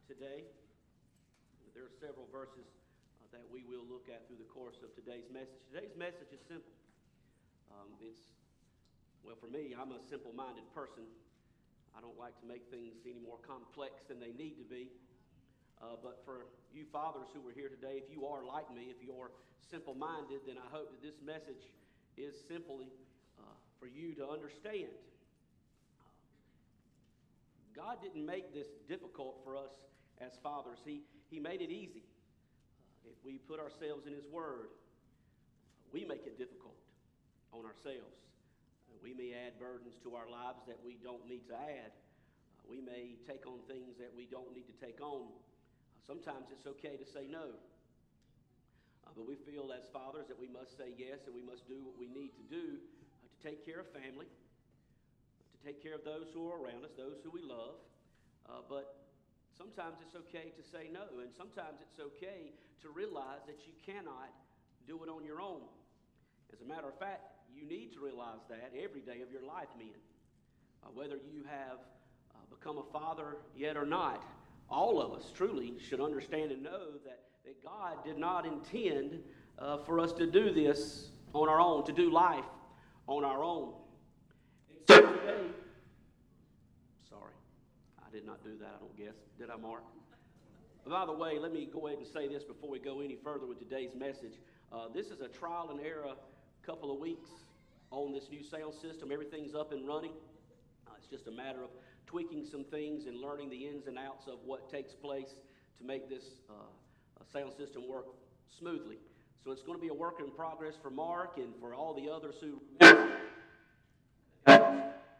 today. There are several verses that we will look at through the course of today's message. Today's message is simple. For me, I'm a simple-minded person. I don't like to make things any more complex than they need to be. But for you fathers who are here today, if you are like me, if you're simple-minded, then I hope that this message is simply for you to understand. God didn't make this difficult for us as fathers. He made it easy. If we put ourselves in His Word, we make it difficult on ourselves. We may add burdens to our lives that we don't need to add. We may take on things that we don't need to take on. Sometimes it's okay to say no. But we feel as fathers that we must say yes, and we must do what we need to do to take care of family, to take care of those who are around us, those who we love. But sometimes it's okay to say no, and sometimes it's okay to realize that you cannot do it on your own. As a matter of fact, you need to realize that every day of your life, men. Whether you have become a father yet or not, all of us truly should understand and know that God did not intend for us to do this on our own, to do life on our own. And so today, sorry, I did not do that, I don't guess. Did I, Mark? By the way, let me go ahead and say this before we go any further with today's message. This is a trial and error couple of weeks on this new sound system. Everything's up and running. It's just a matter of tweaking some things and learning the ins and outs of what takes place to make this sound system work smoothly. So it's going to be a work in progress for Mark and for all the others who cut this off.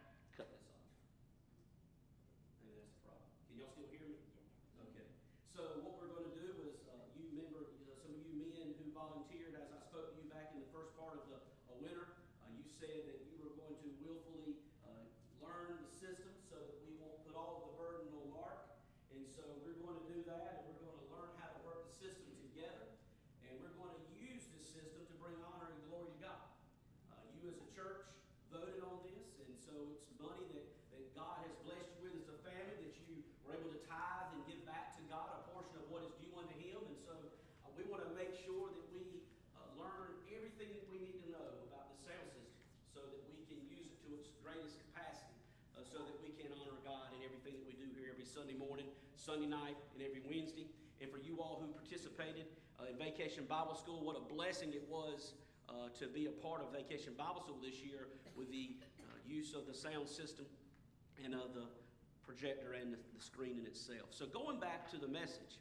Maybe that's the problem. Can y'all still hear me? Okay. So what we're going to do is, some of you men who volunteered, as I spoke to you back in the first part of the winter, you said that you were going to willfully learn the system so that we won't put all of the burden on Mark. And so we're going to do that, and we're going to learn how to work the system together. And we're going to use this system to bring honor and glory to God. You as a church voted on this, and so it's money that God has blessed you with as a family, that you were able to tithe and give back to God a portion of what is due unto Him. And so we want to make sure that we learn everything that we need to know about the sound system so that we can use it to its greatest capacity, so that we can honor God in everything that we do here every Sunday morning, Sunday night, and every Wednesday. And for you all who participated in Vacation Bible School, what a blessing it was to be a part of Vacation Bible School this year with the use of the sound system and the projector and the screen in itself. So going back to the message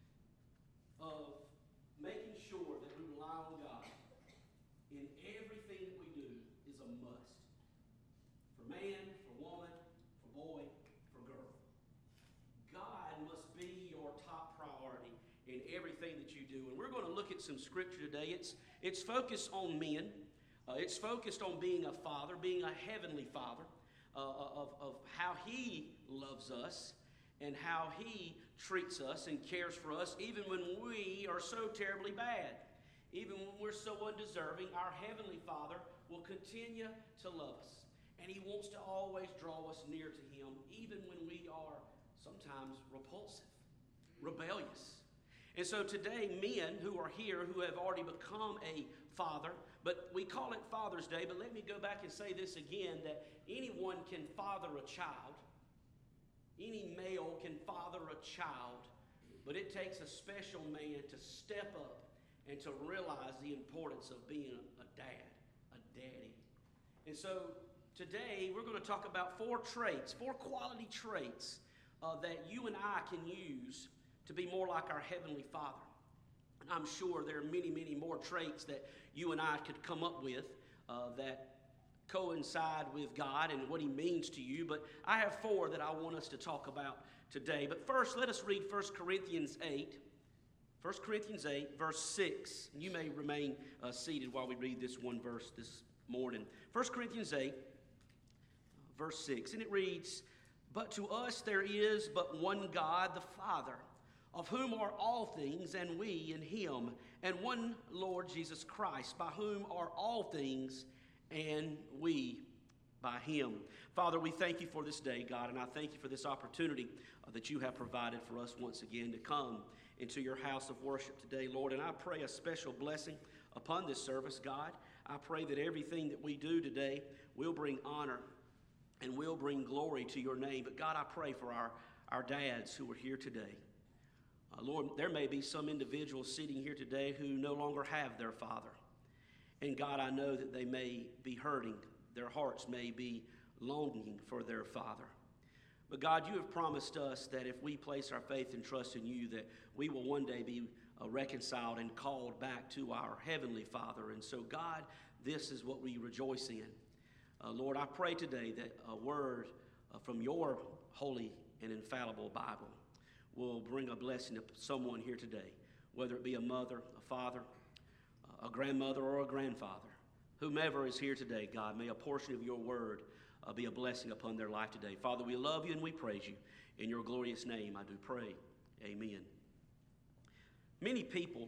of making sure that we rely on God in everything that we do is a must. For man, for woman, for boy, for girl. God must be your top priority in everything that you do. And we're going to look at some scripture today. It's focused on men. It's focused on being a father, being a heavenly father, of how He loves us and how He treats us and cares for us even when we are so terribly bad. Even when we're so undeserving, our Heavenly Father will continue to love us. And He wants to always draw us near to Him, even when we are sometimes repulsive, rebellious. And so today, men who are here who have already become a father, but we call it Father's Day, but let me go back and say this again, that anyone can father a child. Any male can father a child, but it takes a special man to step up and to realize the importance of being a dad, a daddy. And so today we're going to talk about four quality traits that you and I can use to be more like our Heavenly Father. And I'm sure there are many, many more traits that you and I could come up with that coincide with God and what He means to you. But I have four that I want us to talk about today. But first, let us read 1 Corinthians 8. 1 Corinthians 8, verse 6. You may remain seated while we read this one verse this morning. 1 Corinthians 8, verse 6. And it reads, "But to us there is but one God, the Father, of whom are all things, and we in Him, and one Lord Jesus Christ, by whom are all things, and we by Him. Father, we thank You for this day, God, and I thank You for this opportunity that You have provided for us once again to come into Your house of worship today, Lord. And I pray a special blessing upon this service, God. I pray that everything that we do today will bring honor and will bring glory to Your name. But God, I pray for our dads who are here today. Lord, there may be some individuals sitting here today who no longer have their father. And God, I know that they may be hurting. Their hearts may be longing for their father. But God, You have promised us that if we place our faith and trust in You, that we will one day be reconciled and called back to our Heavenly Father. And so, God, this is what we rejoice in. Lord, I pray today that a word from Your holy and infallible Bible will bring a blessing to someone here today, whether it be a mother, a father, a grandmother, or a grandfather. Whomever is here today, God, may a portion of Your word be a blessing upon their life today. Father, we love You and we praise You. In Your glorious name I do pray. Amen. Many people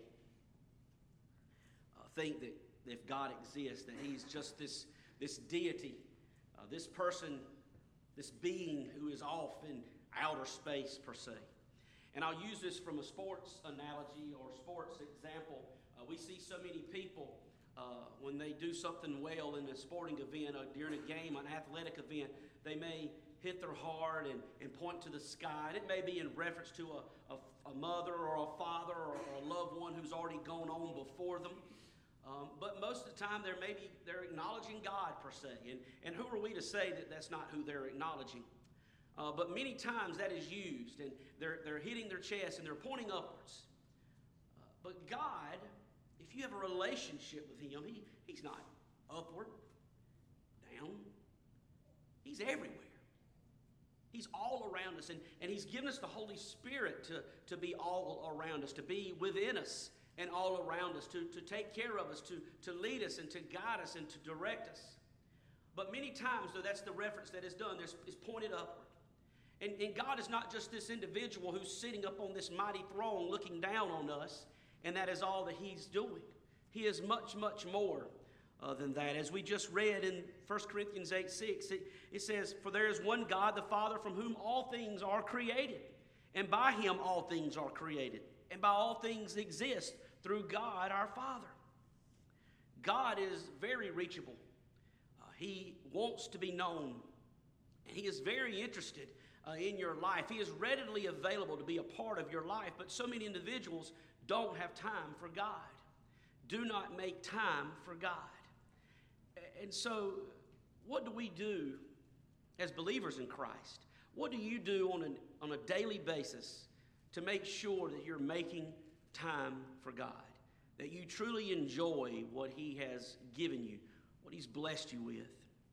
think that if God exists, that He's just this deity, this person, this being who is off in outer space per se. And I'll use this from a sports analogy or sports example. We see so many people when they do something well in a sporting event or during a game, an athletic event, they may hit their heart and point to the sky. And it may be in reference to a mother or a father or a loved one who's already gone on before them. But most of the time they're acknowledging God per se. And who are we to say that that's not who they're acknowledging? But many times that is used, and they're hitting their chest and they're pointing upwards. But God, if you have a relationship with Him, He's not upward, down. He's everywhere. He's all around us, and He's given us the Holy Spirit to be all around us, to be within us and all around us, to take care of us, to lead us and to guide us and to direct us. But many times, though, that's the reference that is done. It's pointed upward. And God is not just this individual who's sitting up on this mighty throne looking down on us, and that is all that He's doing. He is much, much more than that. As we just read in 1 Corinthians 8:6, it says, "For there is one God, the Father, from whom all things are created, and by Him all things are created, and by all things exist through God our Father." God is very reachable. He wants to be known. He is very interested in your life. He is readily available to be a part of your life, but so many individuals don't have time for God. Do not make time for God. And so, what do we do as believers in Christ? What do you do on a daily basis to make sure that you're making time for God? That you truly enjoy what He has given you, what He's blessed you with?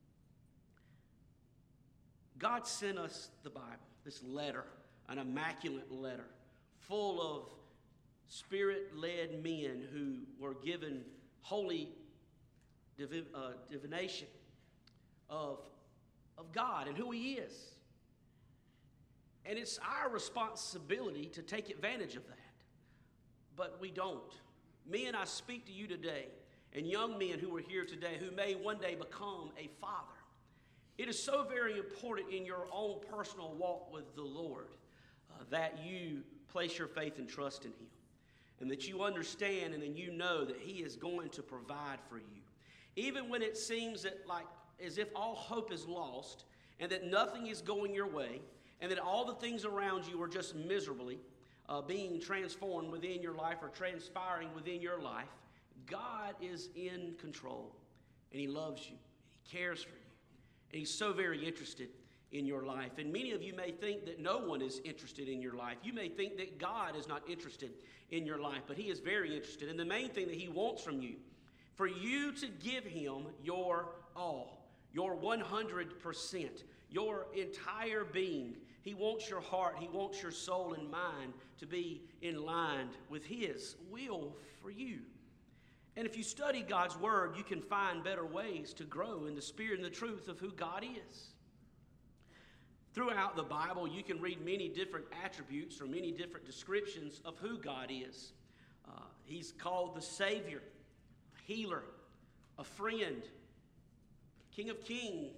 God sent us the Bible, this letter, an immaculate letter, full of Spirit-led men who were given holy divination of God and who He is. And it's our responsibility to take advantage of that. But we don't. Men, I speak to you today, and young men who are here today who may one day become a father. It is so very important in your own personal walk with the Lord that you place your faith and trust in Him, and that you understand and then you know that He is going to provide for you. Even when it seems that as if all hope is lost and that nothing is going your way and that all the things around you are just miserably being transformed within your life or transpiring within your life, God is in control, and He loves you, He cares for you. And He's so very interested in your life. And many of you may think that no one is interested in your life. You may think that God is not interested in your life, but He is very interested. And the main thing that He wants from you, for you to give Him your all, your 100%, your entire being. He wants your heart, He wants your soul and mind to be in line with His will for you. And if you study God's Word, you can find better ways to grow in the spirit and the truth of who God is. Throughout the Bible, you can read many different attributes or many different descriptions of who God is. He's called the Savior, a healer, a friend, King of Kings,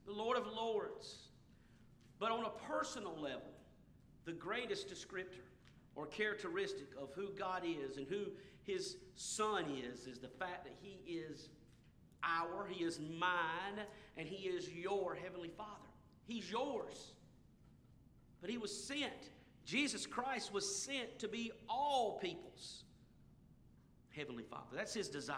the Lord of Lords. But on a personal level, the greatest descriptor or characteristic of who God is and who His Son is the fact that He is He is mine, and He is your Heavenly Father. He's yours. But He was sent. Jesus Christ was sent to be all people's Heavenly Father. That's His desire.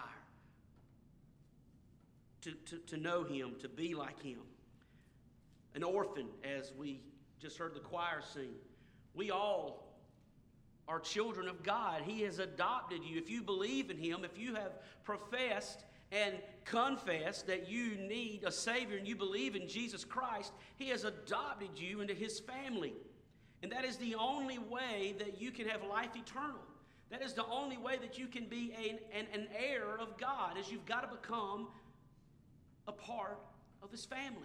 To know Him, to be like Him. An orphan, as we just heard the choir sing. We all are children of God. He has adopted you. If you believe in Him, if you have professed and confessed that you need a Savior and you believe in Jesus Christ, He has adopted you into His family. And that is the only way that you can have life eternal. That is the only way that you can be an heir of God, is you've got to become a part of His family.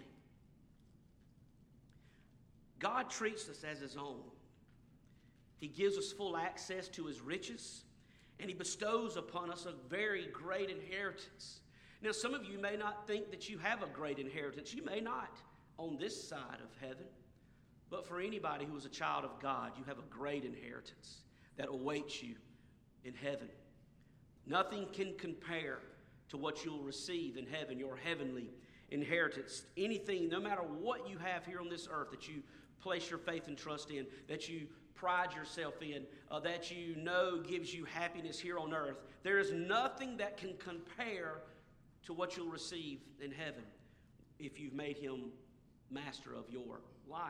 God treats us as His own. He gives us full access to His riches, and He bestows upon us a very great inheritance. Now, some of you may not think that you have a great inheritance. You may not on this side of heaven. But for anybody who is a child of God, you have a great inheritance that awaits you in heaven. Nothing can compare to what you'll receive in heaven, your heavenly inheritance. Anything, no matter what you have here on this earth that you place your faith and trust in, that you pride yourself in, that you know gives you happiness here on earth, there is nothing that can compare to what you'll receive in heaven if you've made Him master of your life.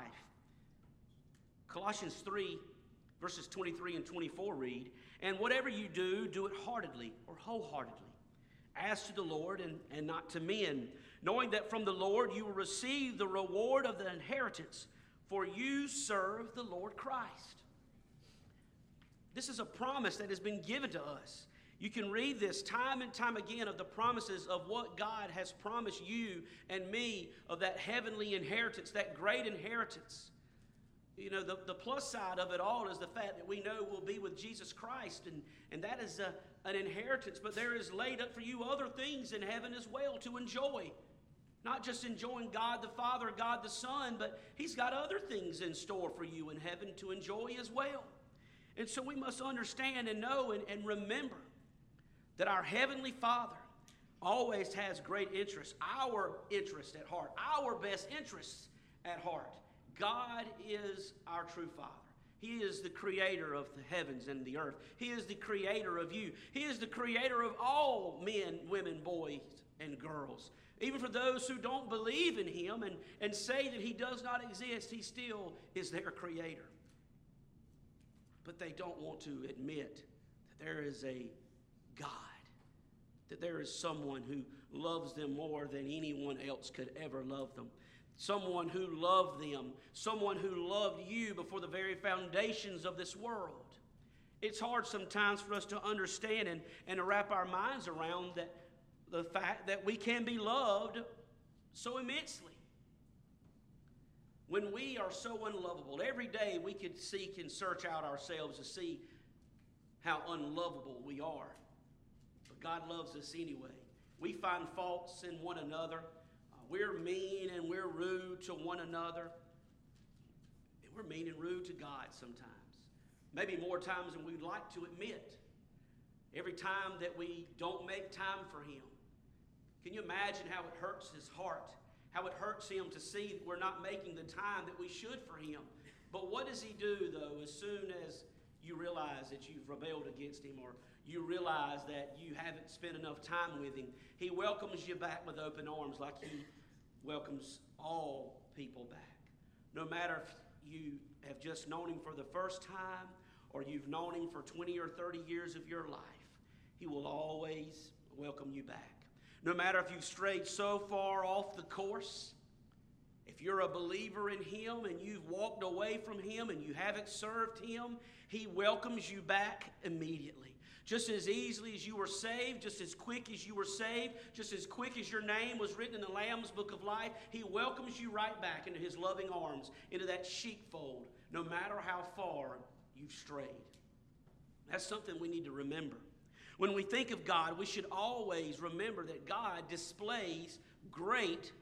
Colossians 3, verses 23 and 24 read, "And whatever you do, do it heartedly or wholeheartedly, as to the Lord and not to men, knowing that from the Lord you will receive the reward of the inheritance, for you serve the Lord Christ." This is a promise that has been given to us. You can read this time and time again of the promises of what God has promised you and me of that heavenly inheritance, that great inheritance. You know, the plus side of it all is the fact that we know we'll be with Jesus Christ, and that is an inheritance. But there is laid up for you other things in heaven as well to enjoy. Not just enjoying God the Father, God the Son, but He's got other things in store for you in heaven to enjoy as well. And so we must understand and know and remember that our Heavenly Father always has great interest, our interest at heart, our best interests at heart. God is our true Father. He is the creator of the heavens and the earth. He is the creator of you. He is the creator of all men, women, boys, and girls. Even for those who don't believe in Him and say that He does not exist, He still is their creator. But they don't want to admit that there is a God, that there is someone who loves them more than anyone else could ever love them. Someone who loved them, someone who loved you before the very foundations of this world. It's hard sometimes for us to understand and to wrap our minds around that the fact that we can be loved so immensely. When we are so unlovable, every day we could seek and search out ourselves to see how unlovable we are. But God loves us anyway. We find faults in one another. We're mean and we're rude to one another. And we're mean and rude to God sometimes. Maybe more times than we'd like to admit. Every time that we don't make time for Him. Can you imagine how it hurts His heart? How it hurts Him to see that we're not making the time that we should for Him. But what does He do, though, as soon as you realize that you've rebelled against Him, or you realize that you haven't spent enough time with Him? He welcomes you back with open arms, like He welcomes all people back. No matter if you have just known Him for the first time, or you've known Him for 20 or 30 years of your life, He will always welcome you back. No matter if you've strayed so far off the course, if you're a believer in Him and you've walked away from Him and you haven't served Him, He welcomes you back immediately. Just as easily as you were saved, just as quick as you were saved, just as quick as your name was written in the Lamb's Book of Life, He welcomes you right back into His loving arms, into that sheepfold, no matter how far you've strayed. That's something we need to remember. When we think of God, we should always remember that God displays great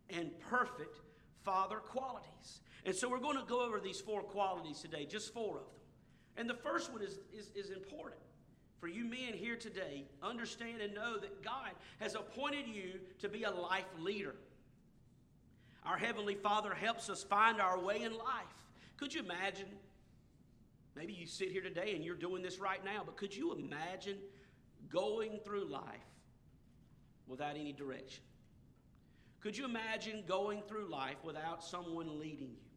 and perfect father qualities. And so we're going to go over these 4 qualities today, just 4 of them. And the first one is important. For you men here today, understand and know that God has appointed you to be a life leader. Our Heavenly Father helps us find our way in life. Could you imagine? Maybe you sit here today and you're doing this right now, but could you imagine going through life without any direction? Could you imagine going through life without someone leading you?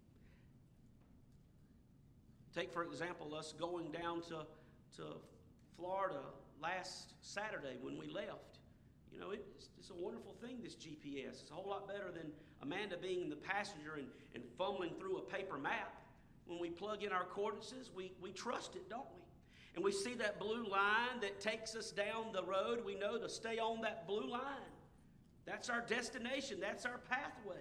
Take, for example, us going down to Florida last Saturday when we left. You know, it's a wonderful thing, this GPS. It's a whole lot better than Amanda being the passenger and fumbling through a paper map. When we plug in our coordinates, we trust it, don't we? And we see that blue line that takes us down the road. We know to stay on that blue line. That's our destination. That's our pathway.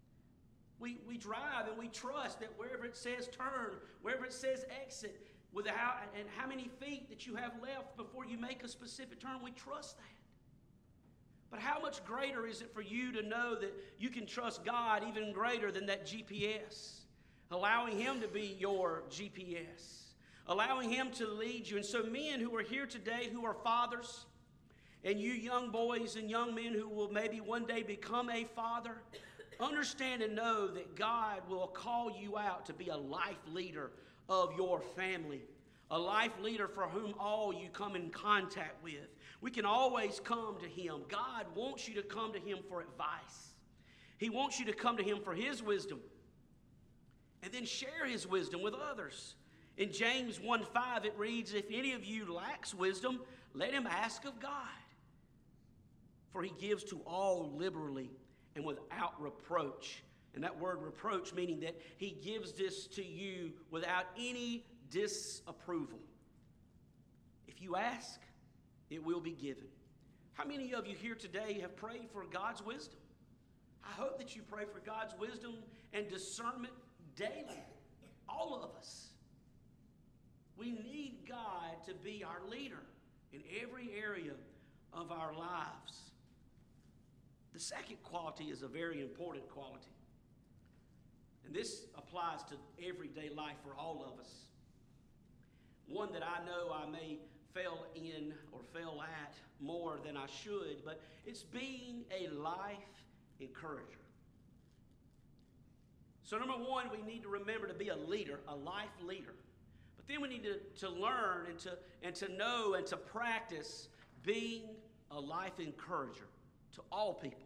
We drive and we trust that wherever it says turn, wherever it says exit, and how many feet that you have left before you make a specific turn, we trust that. But how much greater is it for you to know that you can trust God even greater than that GPS? Allowing Him to be your GPS. Allowing Him to lead you. And so men who are here today who are fathers, and you young boys and young men who will maybe one day become a father, understand and know that God will call you out to be a life leader of your family. A life leader for whom all you come in contact with. We can always come to Him. God wants you to come to Him for advice. He wants you to come to Him for His wisdom. And then share His wisdom with others. In James 1:5 it reads, if any of you lacks wisdom, let him ask of God. For He gives to all liberally and without reproach. And that word reproach meaning that He gives this to you without any disapproval. If you ask, it will be given. How many of you here today have prayed for God's wisdom? I hope that you pray for God's wisdom and discernment daily. All of us. We need God to be our leader in every area of our lives. The second quality is a very important quality. And this applies to everyday life for all of us. One that I know I may fail in or fail at more than I should, but it's being a life encourager. So number one, we need to remember to be a leader, a life leader. But then we need to learn and to know and to practice being a life encourager to all people.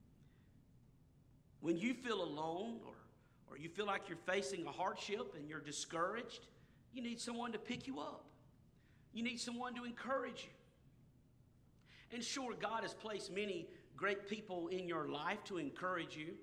When you feel alone or you feel like you're facing a hardship and you're discouraged, you need someone to pick you up. You need someone to encourage you. And sure, God has placed many great people in your life to encourage you.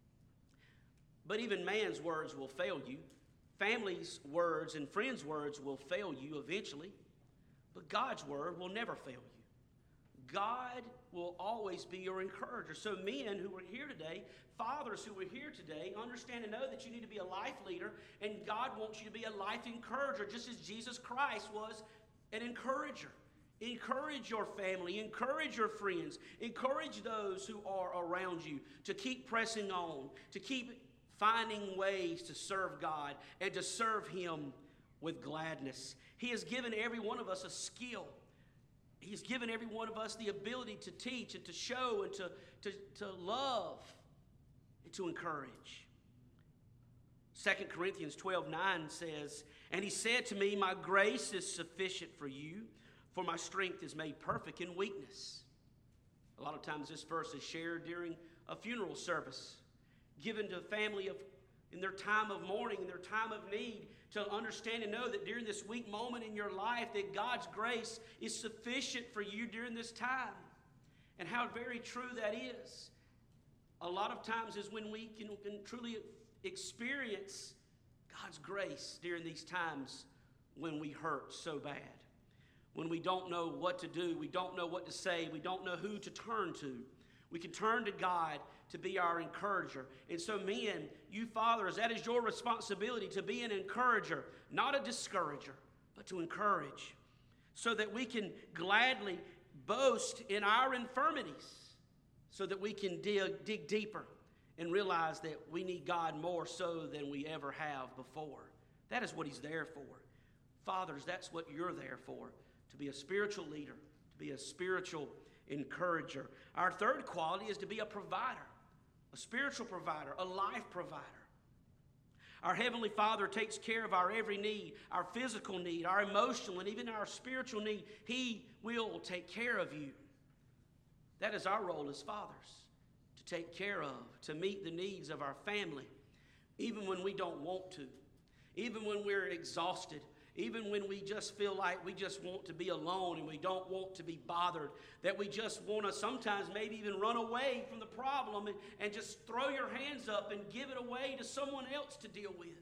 But even man's words will fail you. Family's words and friends' words will fail you eventually. But God's word will never fail you. God will always be your encourager. So men who are here today, fathers who are here today, understand and know that you need to be a life leader, and God wants you to be a life encourager, just as Jesus Christ was an encourager. Encourage your family, encourage your friends, encourage those who are around you to keep pressing on, to keep finding ways to serve God and to serve Him with gladness. He has given every one of us a skill. He's given every one of us the ability to teach and to show and to love and to encourage. 2 Corinthians 12:9 says, and He said to me, my grace is sufficient for you, for my strength is made perfect in weakness. A lot of times this verse is shared during a funeral service, given to a family in their time of mourning, in their time of need, to understand and know that during this weak moment in your life that God's grace is sufficient for you during this time. And how very true that is. A lot of times is when we can truly experience God's grace during these times when we hurt so bad. When we don't know what to do, we don't know what to say, we don't know who to turn to. We can turn to God to be our encourager. And so men, you fathers, that is your responsibility to be an encourager, not a discourager, but to encourage, so that we can gladly boast in our infirmities, so that we can dig deeper and realize that we need God more so than we ever have before. That is what He's there for. Fathers, that's what you're there for, to be a spiritual leader, to be a spiritual encourager. Our third quality is to be a provider, a spiritual provider, a life provider. Our Heavenly Father takes care of our every need, our physical need, our emotional, and even our spiritual need. He will take care of you. That is our role as fathers, to take care of, to meet the needs of our family, even when we don't want to, even when we're exhausted, even when we just feel like we just want to be alone and we don't want to be bothered, that we just want to sometimes maybe even run away from the problem and just throw your hands up and give it away to someone else to deal with.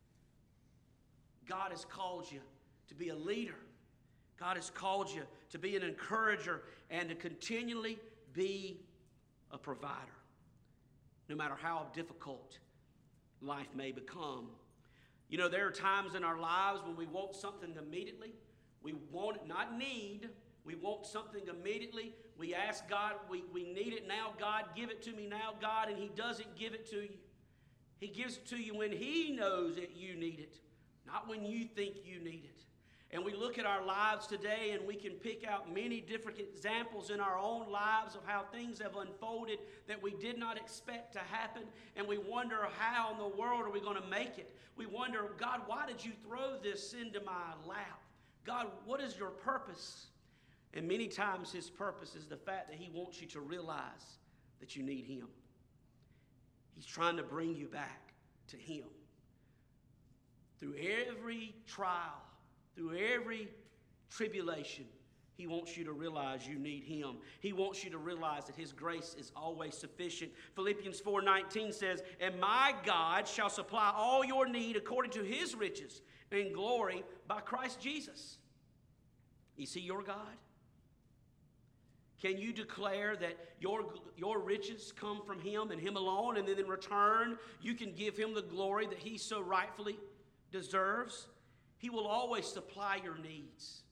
God has called you to be a leader. God has called you to be an encourager and to continually be a provider, no matter how difficult life may become. You know, there are times in our lives when we want something immediately. We want it, not need. We want something immediately. We ask God, we need it now. God, give it to me now, God, and He doesn't give it to you. He gives it to you when He knows that you need it, not when you think you need it. And we look at our lives today and we can pick out many different examples in our own lives of how things have unfolded that we did not expect to happen. And we wonder, how in the world are we going to make it? We wonder, God, why did you throw this into my lap? God, what is your purpose? And many times His purpose is the fact that He wants you to realize that you need Him. He's trying to bring you back to Him. Through every trial, through every tribulation, He wants you to realize you need Him. He wants you to realize that His grace is always sufficient. Philippians 4:19 says, "And my God shall supply all your need according to His riches in glory by Christ Jesus." Is He your God? Can you declare that your riches come from Him and Him alone, and then in return you can give Him the glory that He so rightfully deserves? He will always supply your needs.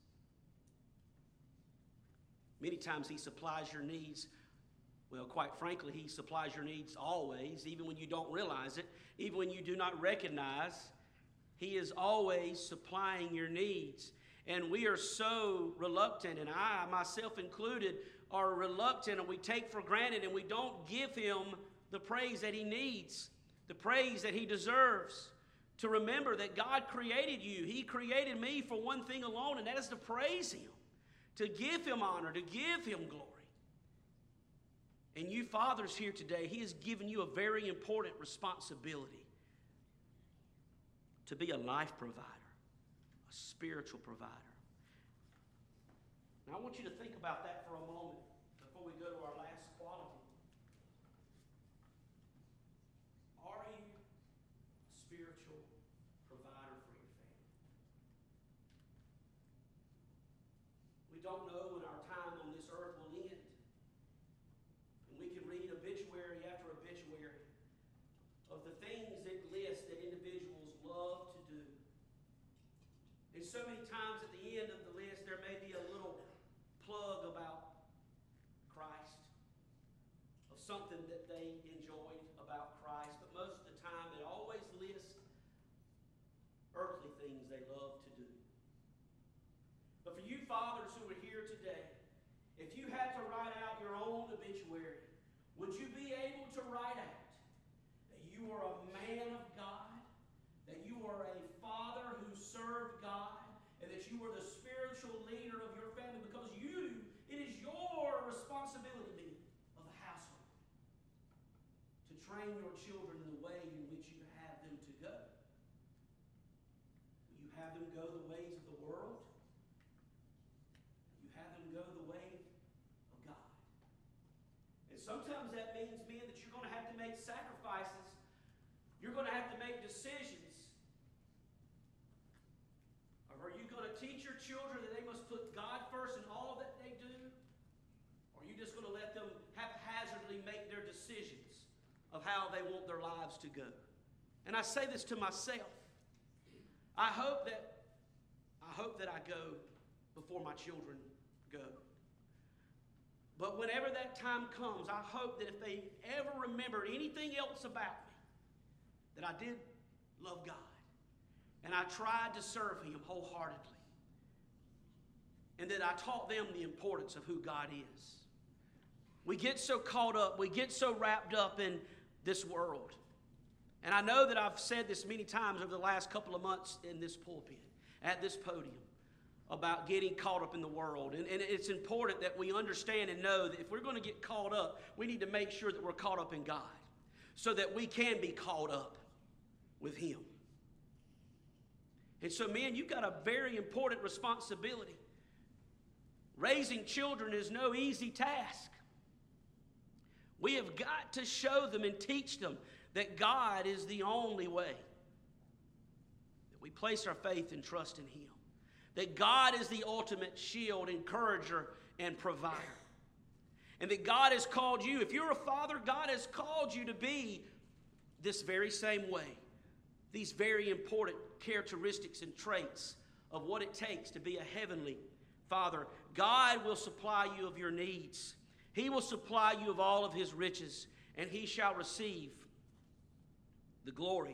Many times He supplies your needs. Well, quite frankly, He supplies your needs always, even when you don't realize it, even when you do not recognize. He is always supplying your needs. And we are so reluctant, and I, myself included, are reluctant, and we take for granted, and we don't give Him the praise that He needs, the praise that He deserves. To remember that God created you. He created me for one thing alone, and that is to praise Him, to give Him honor, to give Him glory. And you fathers here today, He has given you a very important responsibility to be a life provider, a spiritual provider. Now I want you to think about that for a moment before we go to our last quality. Are you a spiritual provider for your family? We don't know when our time on this earth will end. And we can read obituary after obituary of the things it lists that individuals love to do. And so many times at the end of the list there may be a little plug about Christ, of something that they enjoyed about Christ, but most of the time it always lists earthly things they love to do. But for you fathers who are here today, if you had to write out your own obituary, would you be able to write out that you are a man of God, that you are a father who served God, and that you were the spiritual leader of your family? Because it is your responsibility of the household to train your children in the way in which you have them to go. Will you have them go the ways of the world? Will you have them go the way of God? And sometimes that means, men, that you're going to have to make sacrifices. You're going to have to make decisions. Are you going to teach your children that they must put God first in all that they do? Or are you just going to let them haphazardly make their decisions of how they want their lives to go? And I say this to myself. I hope that I go before my children go. But whenever that time comes, I hope that if they ever remembered anything else about me, that I did love God. And I tried to serve Him wholeheartedly. And that I taught them the importance of who God is. We get so caught up, we get so wrapped up in this world. And I know that I've said this many times over the last couple of months in this pulpit, at this podium, about getting caught up in the world. And it's important that we understand and know that if we're going to get caught up, we need to make sure that we're caught up in God so that we can be caught up with Him. And so, men, you've got a very important responsibility. Raising children is no easy task. We have got to show them and teach them that God is the only way. That we place our faith and trust in Him. That God is the ultimate shield, encourager, and provider. And that God has called you, if you're a father, God has called you to be this very same way. These very important characteristics and traits of what it takes to be a heavenly father. God will supply you of your needs. He will supply you of all of His riches, and He shall receive the glory.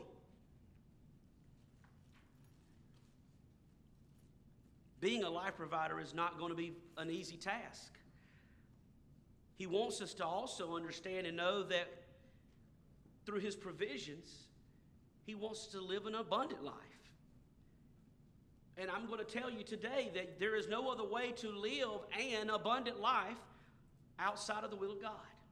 Being a life provider is not going to be an easy task. He wants us to also understand and know that through His provisions, He wants to live an abundant life. And I'm going to tell you today that there is no other way to live an abundant life outside of the will of God.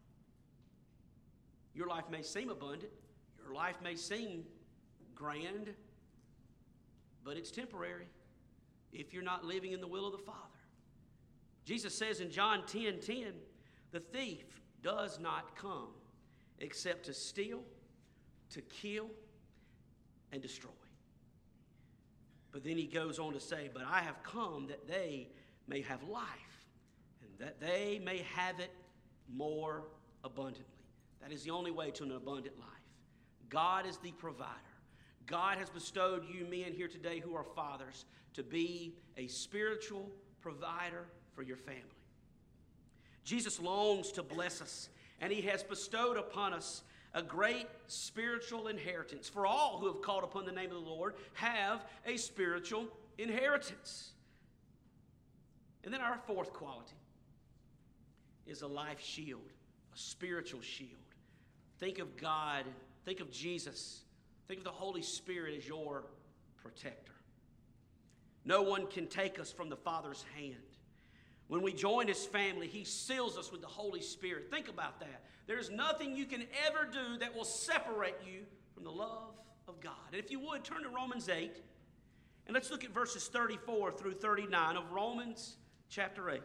Your life may seem abundant. Your life may seem grand, but it's temporary if you're not living in the will of the Father. Jesus says in John 10:10, the thief does not come except to steal, to kill, and destroy. But then He goes on to say, but I have come that they may have life, and that they may have it more abundantly. That is the only way to an abundant life. God is the provider. God has bestowed you men here today who are fathers to be a spiritual provider for your family. Jesus longs to bless us, and He has bestowed upon us a great spiritual inheritance. For all who have called upon the name of the Lord have a spiritual inheritance. And then our fourth quality is a life shield, a spiritual shield. Think of God, think of Jesus, think of the Holy Spirit as your protector. No one can take us from the Father's hand. When we join His family, He seals us with the Holy Spirit. Think about that. There's nothing you can ever do that will separate you from the love of God. And if you would, turn to Romans 8, and let's look at verses 34 through 39 of Romans chapter 8.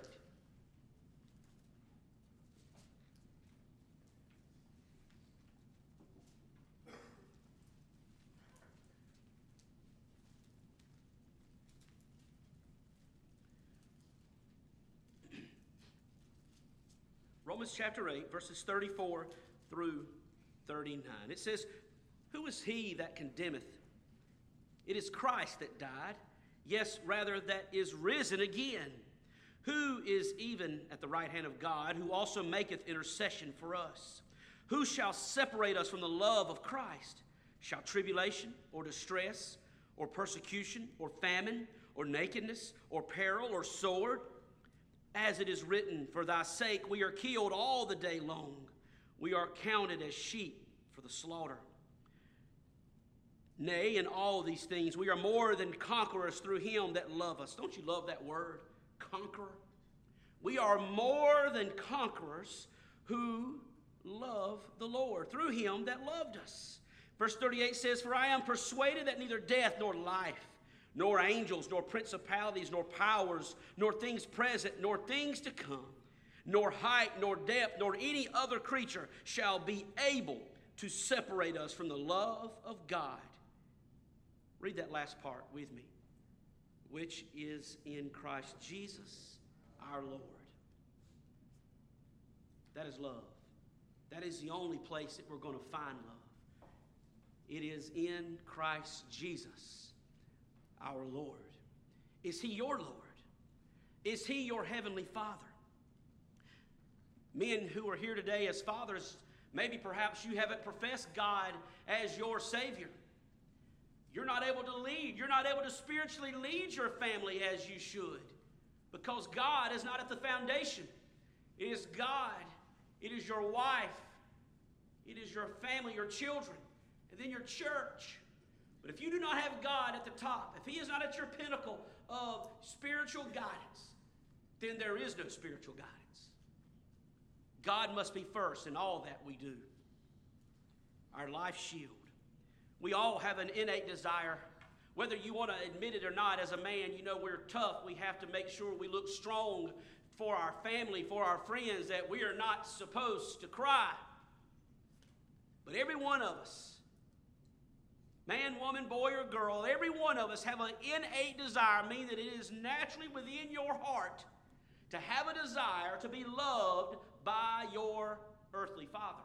Romans chapter 8, verses 34 through 39. It says, who is he that condemneth? It is Christ that died, yes, rather that is risen again, who is even at the right hand of God, who also maketh intercession for us. Who shall separate us from the love of Christ? Shall tribulation, or distress, or persecution, or famine, or nakedness, or peril, or sword? As it is written, for thy sake we are killed all the day long. We are counted as sheep for the slaughter. Nay, in all these things we are more than conquerors through Him that loved us. Don't you love that word, conqueror? We are more than conquerors who love the Lord, through Him that loved us. Verse 38 says, for I am persuaded that neither death nor life, nor angels, nor principalities, nor powers, nor things present, nor things to come, nor height, nor depth, nor any other creature shall be able to separate us from the love of God. Read that last part with me. Which is in Christ Jesus our Lord. That is love. That is the only place that we're going to find love. It is in Christ Jesus our Lord. Is He your Lord? Is He your heavenly Father? Men who are here today as fathers, maybe perhaps you haven't professed God as your Savior. You're not able to lead. You're not able to spiritually lead your family as you should, because God is not at the foundation. It is God. It is your wife. It is your family, your children, and then your church. But if you do not have God at the top, if He is not at your pinnacle of spiritual guidance, then there is no spiritual guidance. God must be first in all that we do. Our life shield. We all have an innate desire. Whether you want to admit it or not, as a man, you know we're tough. We have to make sure we look strong for our family, for our friends, that we are not supposed to cry. But every one of us, man, woman, boy, or girl, every one of us have an innate desire, meaning that it is naturally within your heart to have a desire to be loved by your earthly father.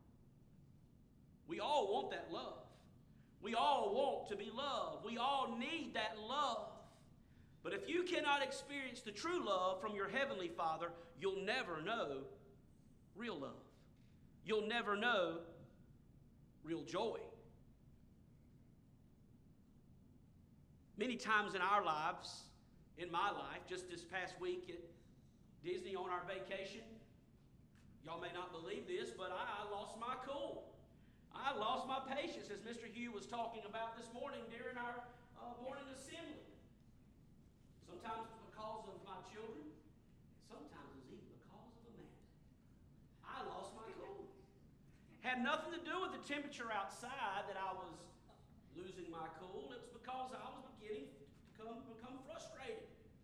We all want that love. We all want to be loved. We all need that love. But if you cannot experience the true love from your heavenly Father, you'll never know real love. You'll never know real joy. Many times in our lives, in my life, just this past week at Disney on our vacation, y'all may not believe this, but I lost my cool. I lost my patience, as Mr. Hugh was talking about this morning during our morning assembly. Sometimes it's because of my children, and sometimes it's even because of Amanda. I lost my cool. Had nothing to do with the temperature outside that I was losing my cool. It was because I was beginning to become frustrated.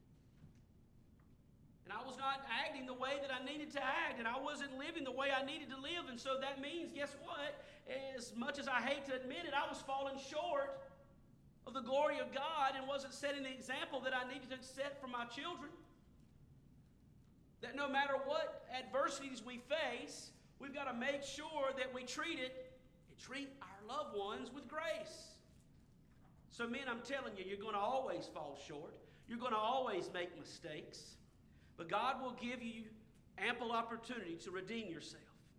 And I was not acting the way that I needed to act, and I wasn't living the way I needed to live. And so that means, guess what? As much as I hate to admit it, I was falling short of the glory of God and wasn't setting the example that I needed to set for my children. That no matter what adversities we face, we've got to make sure that we treat our loved ones with grace. So men, I'm telling you, you're going to always fall short. You're going to always make mistakes. But God will give you ample opportunity to redeem yourself.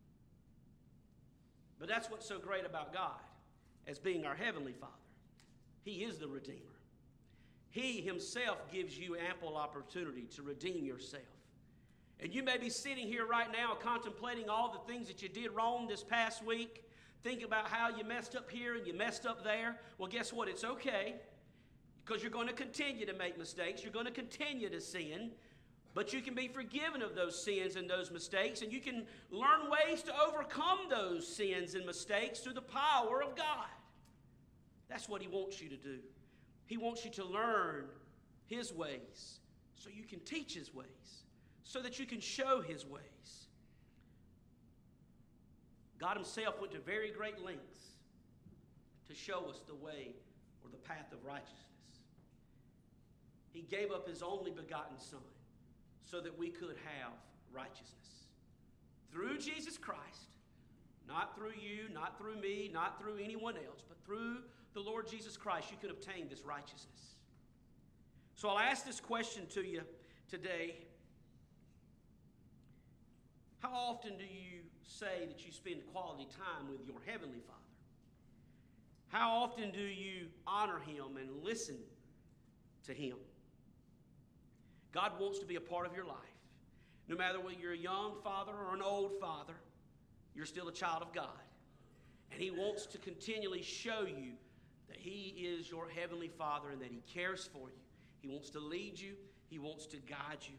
But that's what's so great about God as being our Heavenly Father. He is the Redeemer. He Himself gives you ample opportunity to redeem yourself. And you may be sitting here right now contemplating all the things that you did wrong this past week, thinking about how you messed up here and you messed up there. Well, guess what? It's okay, because you're going to continue to make mistakes. You're going to continue to sin. But you can be forgiven of those sins and those mistakes, and you can learn ways to overcome those sins and mistakes through the power of God. That's what He wants you to do. He wants you to learn His ways so you can teach His ways, so that you can show His ways. God Himself went to very great lengths to show us the way or the path of righteousness. He gave up His only begotten Son so that we could have righteousness. Through Jesus Christ, not through you, not through me, not through anyone else, but through the Lord Jesus Christ, you can obtain this righteousness. So I'll ask this question to you today. How often do you say that you spend quality time with your Heavenly Father? How often do you honor Him and listen to Him? God wants to be a part of your life. No matter whether you're a young father or an old father, you're still a child of God. And He wants to continually show you that He is your Heavenly Father and that He cares for you. He wants to lead you. He wants to guide you.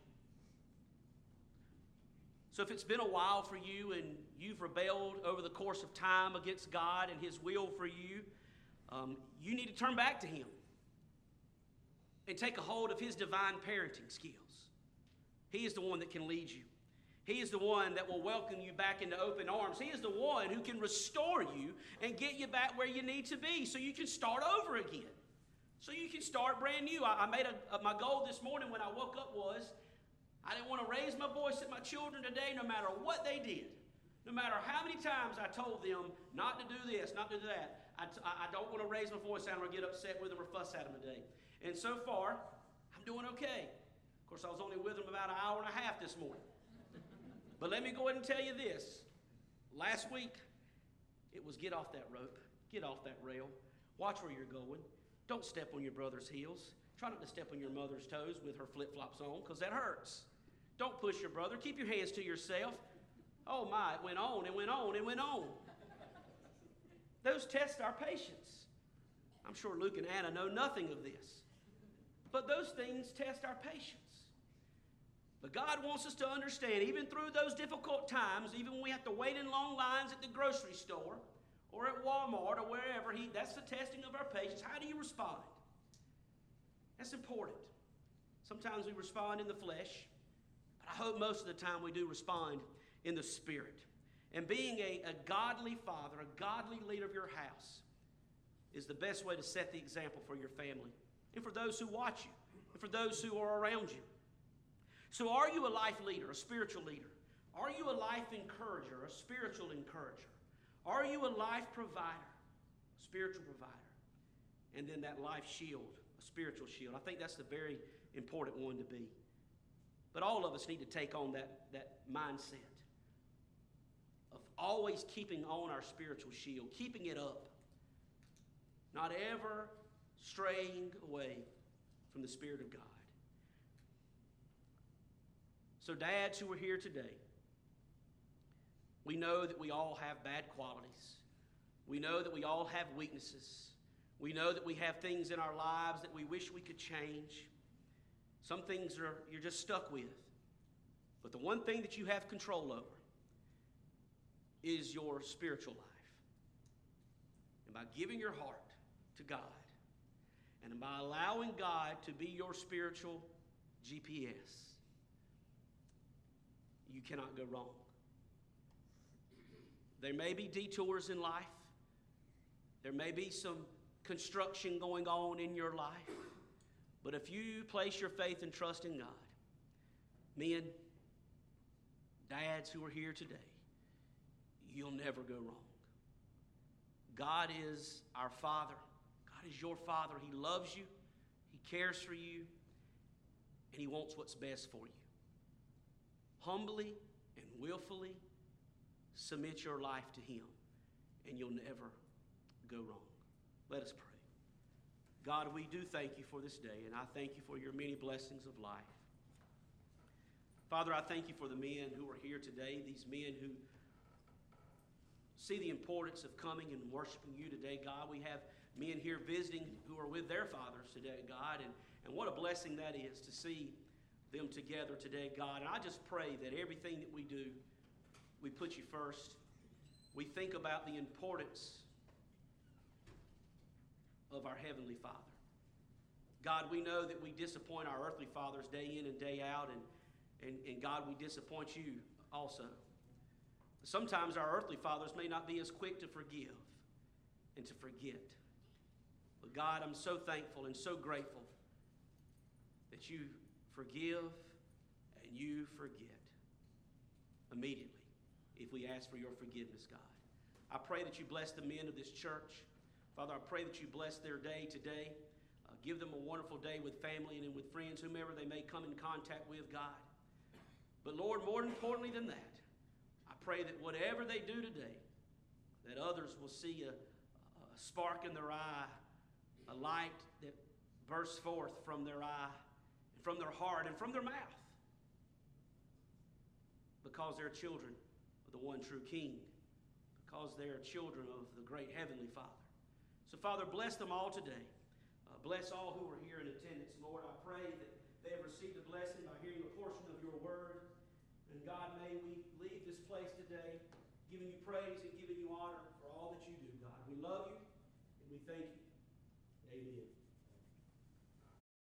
So if it's been a while for you and you've rebelled over the course of time against God and His will for you, you need to turn back to Him and take a hold of His divine parenting skills. He is the one that can lead you. He is the one that will welcome you back into open arms. He is the one who can restore you and get you back where you need to be so you can start over again. So you can start brand new. I made my goal this morning when I woke up was I didn't want to raise my voice at my children today no matter what they did. No matter how many times I told them not to do this, not to do that. I don't want to raise my voice at them or get upset with them or fuss at them today. And so far, I'm doing okay. Of course, I was only with them about an hour and a half this morning. But let me go ahead and tell you this. Last week, it was get off that rope. Get off that rail. Watch where you're going. Don't step on your brother's heels. Try not to step on your mother's toes with her flip-flops on, because that hurts. Don't push your brother. Keep your hands to yourself. Oh my, it went on and went on and went on. Those test our patience. I'm sure Luke and Anna know nothing of this. But those things test our patience. But God wants us to understand, even through those difficult times, even when we have to wait in long lines at the grocery store or at Walmart or wherever, that's the testing of our patience. How do you respond? That's important. Sometimes we respond in the flesh, but I hope most of the time we do respond in the Spirit. And being a godly father, a godly leader of your house, is the best way to set the example for your family and for those who watch you and for those who are around you. So are you a life leader, a spiritual leader? Are you a life encourager, a spiritual encourager? Are you a life provider, a spiritual provider? And then that life shield, a spiritual shield. I think that's the very important one to be. But all of us need to take on that mindset of always keeping on our spiritual shield, keeping it up, not ever straying away from the Spirit of God. So dads who are here today, we know that we all have bad qualities. We know that we all have weaknesses. We know that we have things in our lives that we wish we could change. Some things you're just stuck with. But the one thing that you have control over is your spiritual life. And by giving your heart to God, and by allowing God to be your spiritual GPS, you cannot go wrong. There may be detours in life. There may be some construction going on in your life. But if you place your faith and trust in God, men, dads who are here today, you'll never go wrong. God is our Father. God is your Father. He loves you. He cares for you. And He wants what's best for you. Humbly and willfully submit your life to Him, and you'll never go wrong. Let us pray. God, we do thank you for this day, and I thank you for your many blessings of life. Father, I thank you for the men who are here today, these men who see the importance of coming and worshiping you today, God. We have men here visiting who are with their fathers today, God, and what a blessing that is to see them together today, God. And I just pray that everything that we do, we put you first. We think about the importance of our Heavenly Father. God, we know that we disappoint our earthly fathers day in and day out, and God, we disappoint you also. Sometimes our earthly fathers may not be as quick to forgive and to forget. But God, I'm so thankful and so grateful that you forgive and you forget immediately if we ask for your forgiveness, God. I pray that you bless the men of this church. Father, I pray that you bless their day today. Give them a wonderful day with family and with friends, whomever they may come in contact with, God. But Lord, more importantly than that, I pray that whatever they do today, that others will see a spark in their eye, a light that bursts forth from their eye, and from their heart, and from their mouth, because they're children of the one true King, because they're children of the great Heavenly Father. So, Father, bless them all today. Bless all who are here in attendance, Lord. I pray that they have received a blessing by hearing a portion of your word. And God, may we leave this place today giving you praise and giving you honor for all that you do, God. We love you and we thank you. Amen.